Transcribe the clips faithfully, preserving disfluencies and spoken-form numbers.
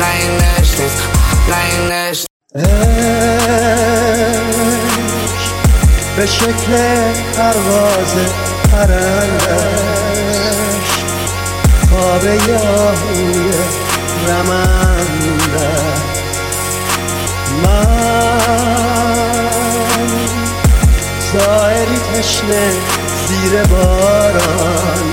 نه این عشق نیست، نه این عشق. به شکل پرواز پرندش خواب یاهوی رمنده، من زائری تشنه زیر باران.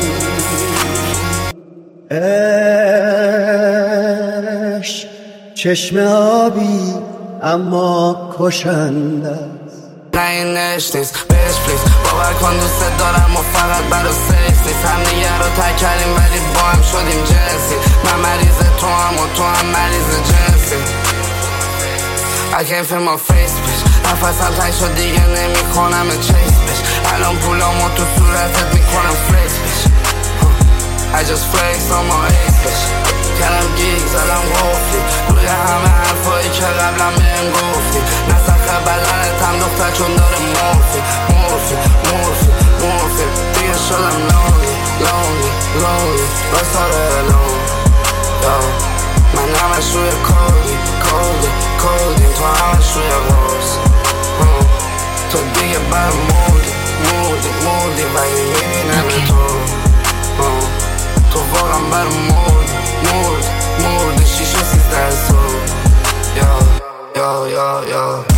عشق چشم آبی اما کشنده. نه این عشق نیست، بهش پلیز باور کن دوست دارم و فقط برا سکس نیست. هم دیگه رو ترک کردیم ولی با هم شدیم جنسی. من مریض تو هم و تو هم مریض جنسی. I can't feel my face bitch. نفسم تنگ شد دیگه نمی کنم چیس bitch. الان پولامو تو صورتت میکنم فلیکس bitch. I just flex on my ace bitch. کردم گیگ زدم گفتی روی همه حرفایی که قبلم بهم گفتی. نسخه بدنتم دختر چون داره مورفی مورفی مورفی مورفی. دیگه شدم لونلی لونلی لونلی بساره لون. من همش روی کودی کودی کودی تو همش روی غرص. تو دیگه بر مردی مردی مردی ولی میبینم تو. تو واقعا بر مردی مردی مردی شیش و سیزده صبح. یا یا یا یا